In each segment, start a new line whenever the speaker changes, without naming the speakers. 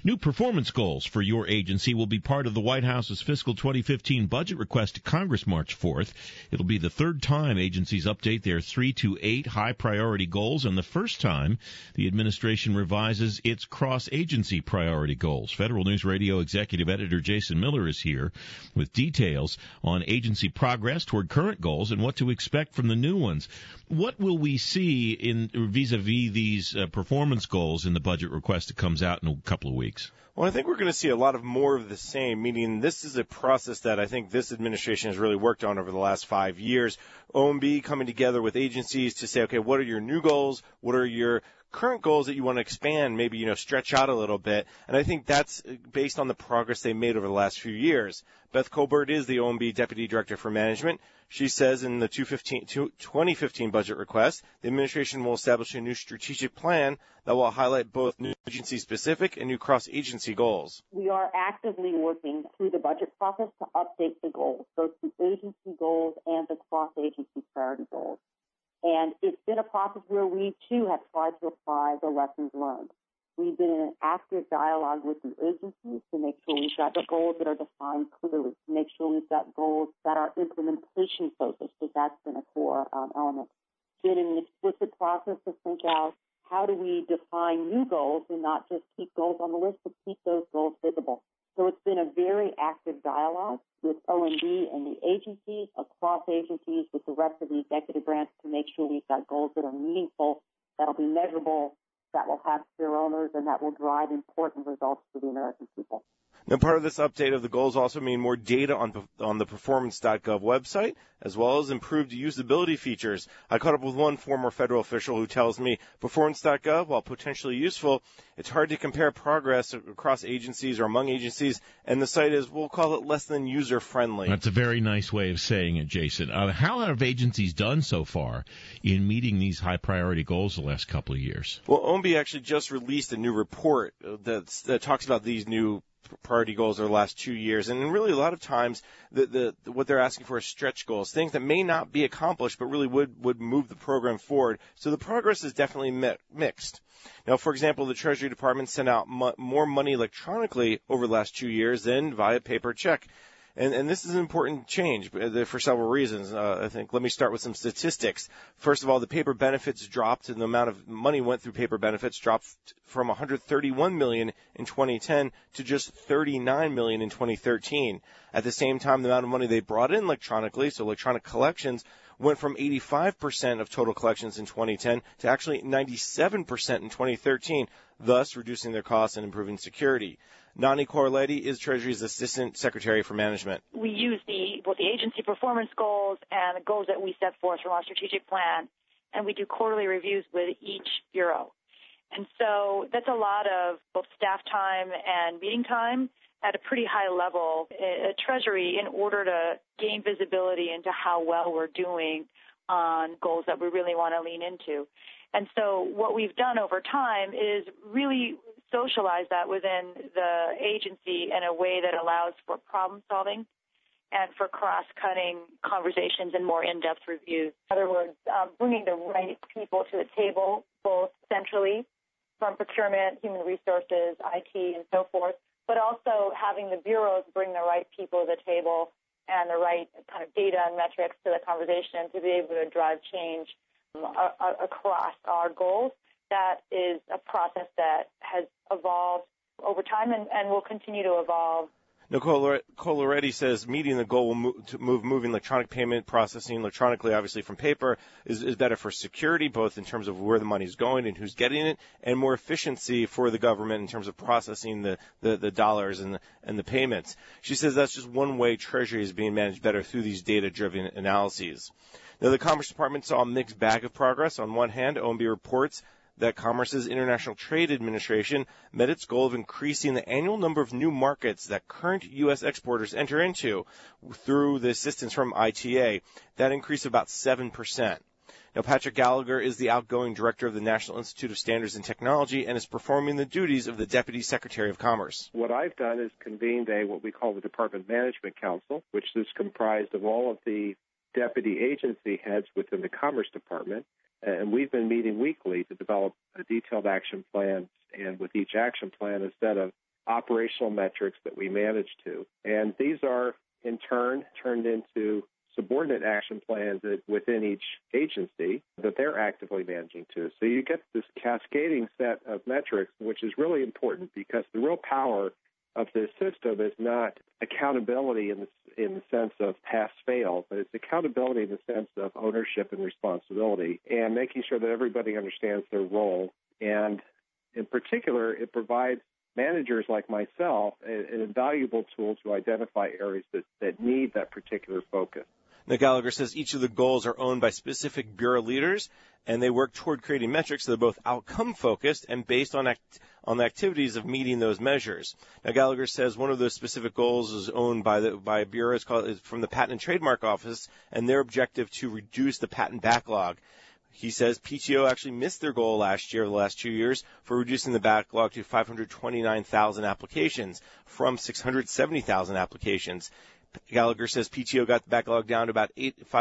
New performance goals for your agency will be part of the White House's fiscal 2015 budget request to Congress March 4th. It'll be the third time agencies update their 3 to 8 high-priority goals and the first time the administration revises its cross-agency priority goals. Federal News Radio Executive Editor Jason Miller is here with details on agency progress toward current goals and what to expect from the new ones. What will we see in vis-a-vis these performance goals in the budget request that comes out in a couple of weeks?
Well, I think we're going to see a lot of more of the same, meaning this is a process that I think this administration has really worked on over the last 5 years. OMB coming together with agencies to say, okay, what are your new goals? What are your current goals that you want to expand, maybe, stretch out a little bit? And I think that's based on the progress they made over the last few years. Beth Colbert is the OMB Deputy Director for Management. She says in the 2015 budget request, the administration will establish a new strategic plan that will highlight both new agency-specific and new cross-agency goals.
We are actively working through the budget process to update the goals, both the agency goals and the cross-agency priority goals. And it's been a process where we, too, have tried to apply the lessons learned. We've been in an active dialogue with the agencies to make sure we've got the goals that are defined clearly, to make sure we've got goals that are implementation-focused, because that's been a core element. Been in an explicit process to think out how do we define new goals and not just keep goals on the list, but keep those goals visible. So it's been a very active dialogue with OMB and the agencies, across agencies, with the rest of the executive branch to make sure we've got goals that are meaningful, that'll be measurable, that will have clear owners, and that will drive important results for the American people.
Now, part of this update of the goals also mean more data on the performance.gov website, as well as improved usability features. I caught up with one former federal official who tells me performance.gov, while potentially useful, it's hard to compare progress across agencies or among agencies, and the site is, we'll call it, less than user-friendly.
That's a very nice way of saying it, Jason. How have agencies done so far in meeting these high-priority goals the last couple of years?
Well, OMB actually just released a new report that talks about these new priority goals over the last 2 years. And really, a lot of times, what they're asking for is stretch goals, things that may not be accomplished, but really would move the program forward. So the progress is definitely mixed. Now, for example, the Treasury Department sent out more money electronically over the last 2 years than via paper check. And this is an important change for several reasons. I think let me start with some statistics. First of all, the paper benefits dropped, and the amount of money went through paper benefits dropped from $131 million in 2010 to just $39 million in 2013. At the same time, the amount of money they brought in electronically, so electronic collections, went from 85% of total collections in 2010 to actually 97% in 2013, thus reducing their costs and improving security. Nani Corletti is Treasury's Assistant Secretary for Management.
We use both the agency performance goals and the goals that we set forth from our strategic plan, and we do quarterly reviews with each bureau. And so that's a lot of both staff time and meeting time at a pretty high level at Treasury in order to gain visibility into how well we're doing on goals that we really want to lean into. And so what we've done over time is really socialize that within the agency in a way that allows for problem solving and for cross-cutting conversations and more in-depth reviews. In other words, bringing the right people to the table, both centrally from procurement, human resources, IT, and so forth, but also having the bureaus bring the right people to the table and the right kind of data and metrics to the conversation to be able to drive change across our goals. That is a process that has evolved over time and will continue to evolve.
Nicole Loretti says meeting the goal will moving electronic payment processing electronically, obviously from paper, is better for security, both in terms of where the money is going and who's getting it, and more efficiency for the government in terms of processing the dollars and the payments. She says that's just one way Treasury is being managed better through these data-driven analyses. Now, the Commerce Department saw a mixed bag of progress. On one hand, OMB reports that Commerce's International Trade Administration met its goal of increasing the annual number of new markets that current U.S. exporters enter into through the assistance from ITA. That increased about 7%. Now, Patrick Gallagher is the outgoing director of the National Institute of Standards and Technology and is performing the duties of the Deputy Secretary of Commerce.
What I've done is convened what we call the Department Management Council, which is comprised of all of the deputy agency heads within the Commerce Department. And we've been meeting weekly to develop a detailed action plan, and with each action plan, a set of operational metrics that we manage to. And these are, in turn, turned into subordinate action plans within each agency that they're actively managing to. So you get this cascading set of metrics, which is really important because the real power of this system is not accountability in the sense of pass-fail, but it's accountability in the sense of ownership and responsibility and making sure that everybody understands their role. And in particular, it provides managers like myself an invaluable tool to identify areas that need that particular focus.
Now, Gallagher says each of the goals are owned by specific bureau leaders, and they work toward creating metrics that are both outcome-focused and based on the activities of meeting those measures. Now, Gallagher says one of those specific goals is owned by a bureau. It's from the Patent and Trademark Office, and their objective to reduce the patent backlog. He says PTO actually missed their goal last year, the last 2 years, for reducing the backlog to 529,000 applications from 670,000 applications. Gallagher says PTO got the backlog down to about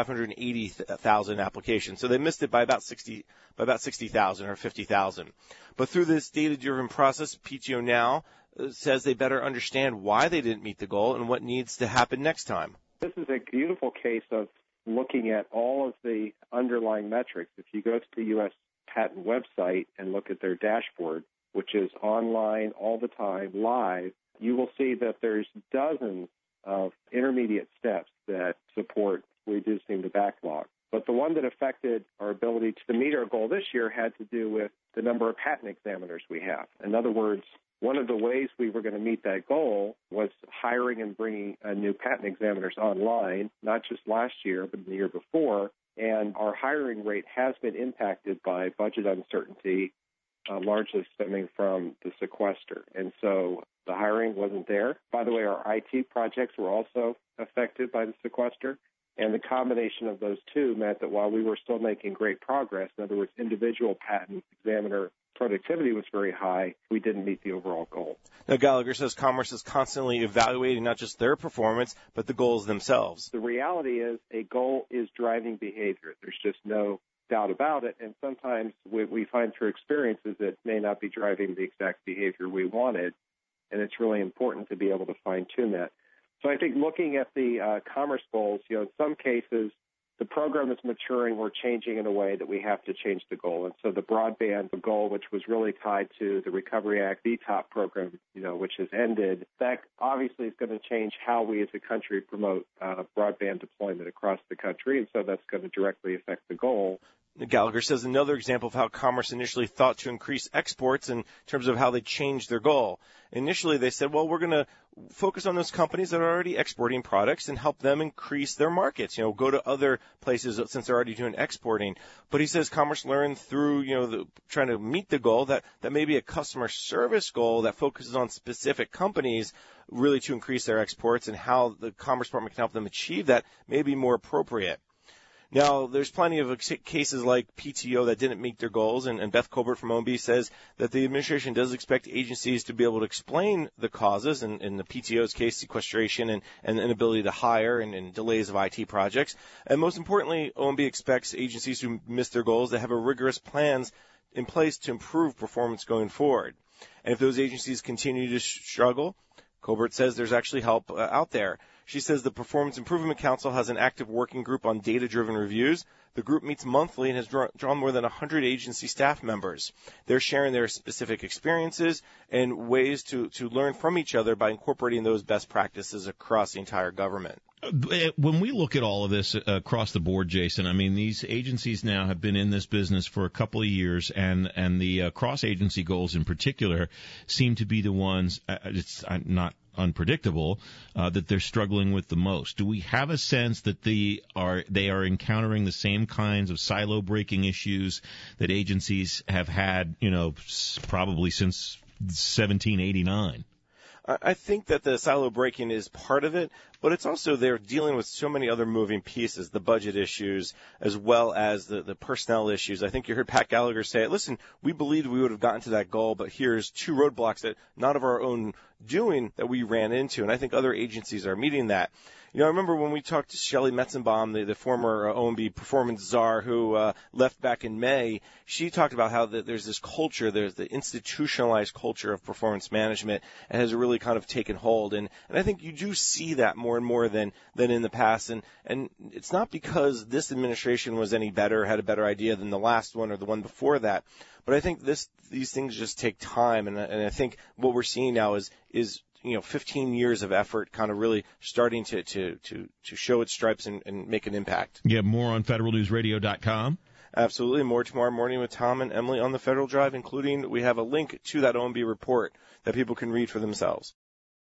580,000 applications. So they missed it by about 60,000 or 50,000. But through this data-driven process, PTO now says they better understand why they didn't meet the goal and what needs to happen next time.
This is a beautiful case of looking at all of the underlying metrics. If you go to the U.S. Patent website and look at their dashboard, which is online all the time, live, you will see that there's dozens of intermediate steps that support reducing the backlog. But the one that affected our ability to meet our goal this year had to do with the number of patent examiners we have. In other words, one of the ways we were going to meet that goal was hiring and bringing new patent examiners online, not just last year, but the year before. And our hiring rate has been impacted by budget uncertainty, largely stemming from the sequester. And so the hiring wasn't there. By the way, our IT projects were also affected by the sequester. And the combination of those two meant that while we were still making great progress, in other words, individual patent examiner productivity was very high, we didn't meet the overall goal.
Now, Gallagher says Commerce is constantly evaluating not just their performance, but the goals themselves.
The reality is a goal is driving behavior. There's just no doubt about it. And sometimes what we find through experience is it may not be driving the exact behavior we wanted. And it's really important to be able to fine-tune that. So I think looking at the commerce goals, in some cases, the program is maturing or changing in a way that we have to change the goal. And so the broadband goal, which was really tied to the Recovery Act VTOP program, which has ended, that obviously is going to change how we as a country promote broadband deployment across the country. And so that's going to directly affect the goal.
Gallagher says another example of how Commerce initially thought to increase exports in terms of how they changed their goal. Initially, they said, well, we're going to focus on those companies that are already exporting products and help them increase their markets, go to other places since they're already doing exporting. But he says Commerce learned through, trying to meet the goal that maybe a customer service goal that focuses on specific companies really to increase their exports, and how the Commerce Department can help them achieve that may be more appropriate. Now, there's plenty of cases like PTO that didn't meet their goals, and Beth Colbert from OMB says that the administration does expect agencies to be able to explain the causes, and in the PTO's case, sequestration and inability to hire and delays of IT projects. And most importantly, OMB expects agencies who miss their goals to have a rigorous plans in place to improve performance going forward. And if those agencies continue to struggle, Colbert says there's actually help out there. She says the Performance Improvement Council has an active working group on data-driven reviews. The group meets monthly and has drawn more than 100 agency staff members. They're sharing their specific experiences and ways to learn from each other by incorporating those best practices across the entire government.
When we look at all of this across the board, Jason, I mean, these agencies now have been in this business for a couple of years, and the cross-agency goals in particular seem to be the ones, it's not unpredictable, that they're struggling with the most. Do we have a sense that they are encountering the same kinds of silo-breaking issues that agencies have had, probably since 1789?
I think that the silo breaking is part of it, but it's also they're dealing with so many other moving pieces, the budget issues as well as the personnel issues. I think you heard Pat Gallagher say, listen, we believed we would have gotten to that goal, but here's two roadblocks that not of our own doing that we ran into, and I think other agencies are meeting that. You know, I remember when we talked to Shelley Metzenbaum, the former OMB performance czar who left back in May, she talked about how there's this culture, there's the institutionalized culture of performance management, and has really kind of taken hold. And I think you do see that more and more than in the past. And it's not because this administration was any better, had a better idea than the last one or the one before that. But I think these things just take time. And I think what we're seeing now is 15 years of effort kind of really starting to show its stripes and make an impact.
You have more on federalnewsradio.com.
Absolutely. More tomorrow morning with Tom and Emily on the Federal Drive, including we have a link to that OMB report that people can read for themselves.